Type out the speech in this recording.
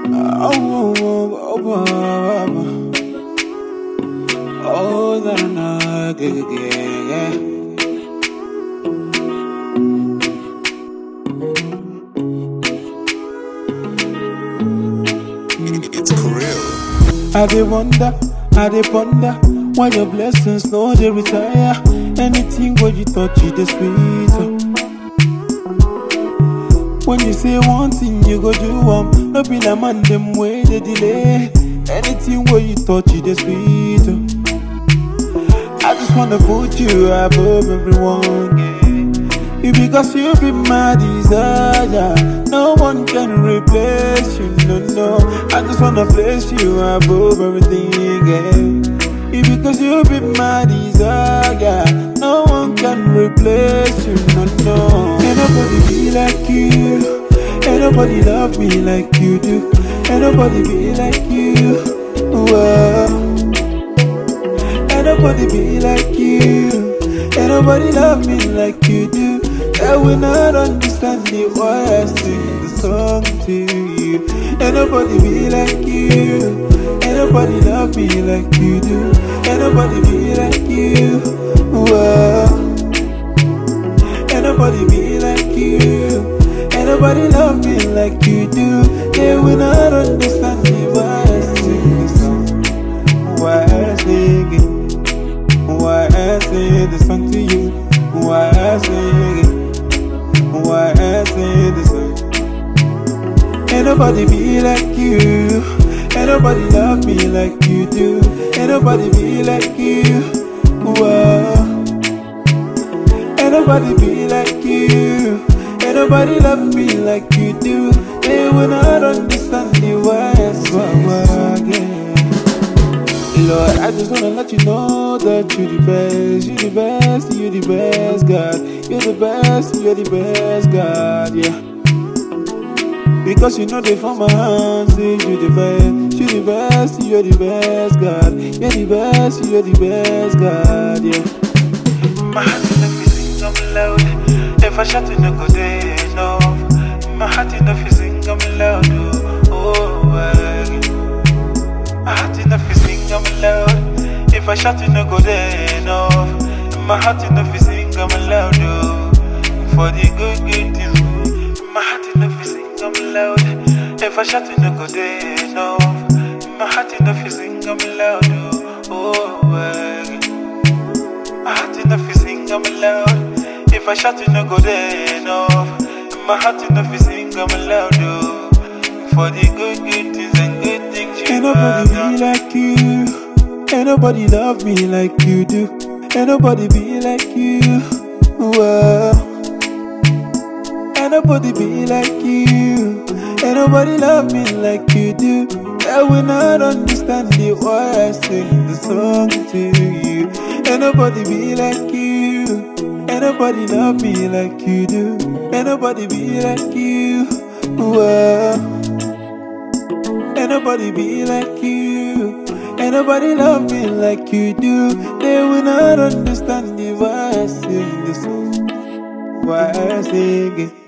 Oh, oh, oh, oh, na na, yeah. It's Krill. I dey wonder, I dey ponder why your blessings no dey retire. Anything where you touch it is sweet. When you say one thing, you go do no be like man them way they delay. Anything where you touch it is sweet. I just wanna put you above everyone. You because you be my desire. No one can replace you, no. I just wanna place you above everything, yeah. You because you be my desire. No one can replace you, no. Ain't nobody be like you. Ain't nobody love me like you do. Ain't nobody be like you. Whoa. Ain't nobody be like you. Ain't nobody love me like you do. I will not understand it why I sing the song to you. Ain't nobody be like you. Ain't nobody love me like you do. Ain't nobody be like you. Whoa. Ain't nobody be like you. Ain't nobody love me like you do. They will not understand it why I sing the song. Why I sing it. Why I sing the song to you. Why I sing it. Why I sing the song. Ain't nobody be like you. Ain't nobody love me like you do. Ain't nobody be like you. Whoa. Ain't nobody be like you. Ain't nobody love me like you do. They will not understand the why I sing again. Lord, I just wanna let you know that you're the best, you're the best, you're the best, God. You're the best, you're the best, God, yeah. Because you know they from my hands, you're the best, you're the best, you're the best, God. You're the best, you're the best, God, yeah. My heart is not sing, I'm loud. If I shout, you no go there, no. My heart is not sing, I'm loud, oh, my heart is not sing, I'm loud. If I shout, you no go there enough. My heart is not sing, I'm loud. For the good things, my heart is not sing, I'm loud. If I shout, you no go there enough. My heart is not sing, I'm loud. Oh, my heart is not sing, I'm loud. If I shout, you no go there enough. My heart is not sing, I'm loud. For the good things and good things you ain't nobody be like you. Ain't nobody love me like you do. Ain't nobody be like you. Whoa. Ain't nobody be like you. Ain't nobody love me like you do. I will not understand it why I sing the song to you. Ain't nobody be like you. Ain't nobody love me like you do. Ain't nobody be like you. Whoa. Ain't nobody be like you. Ain't nobody love me like you do. They will not understand it why I sing this song. Why I sing it.